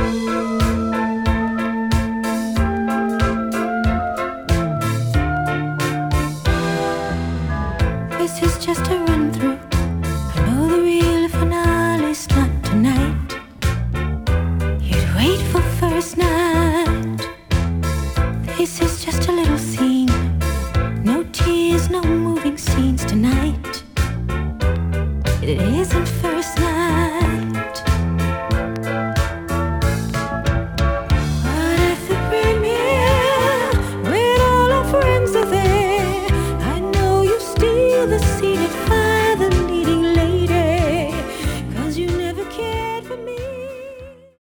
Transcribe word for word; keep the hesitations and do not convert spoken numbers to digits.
This is just a run through. I know the real finale's not tonight. You'd wait for first night. This is just a little scene. No tears, no mood.